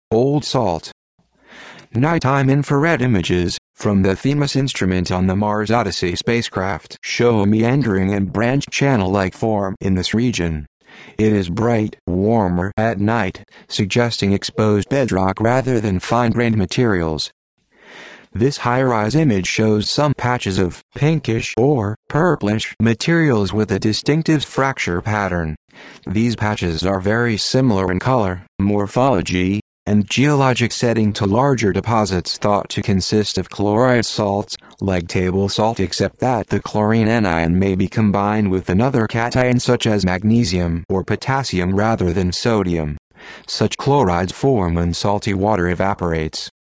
Old salt. Nighttime infrared images from the Themis instrument on the Mars Odyssey spacecraft show a meandering and branched channel-like form in this region. It is bright, warmer at night, suggesting exposed bedrock rather than fine-grained materials. This high-rise image shows some patches of pinkish or purplish materials with a distinctive fracture pattern. These patches are very similar in color, morphology, and geologic setting to larger deposits thought to consist of chloride salts, like table salt, except that the chlorine anion may be combined with another cation such as magnesium or potassium rather than sodium. Such chlorides form when salty water evaporates.